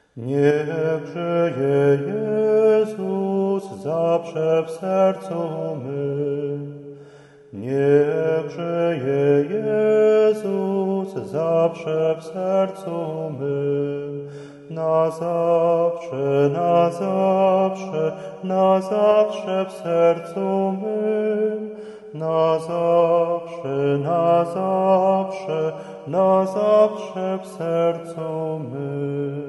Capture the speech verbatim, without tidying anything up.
Niech żyje Jezus zawsze w sercu mym. Niech żyje Jezus zawsze w sercu mym. Na zawsze, na zawsze, na zawsze w sercu mym. Na zawsze, na zawsze, na zawsze w sercu mym.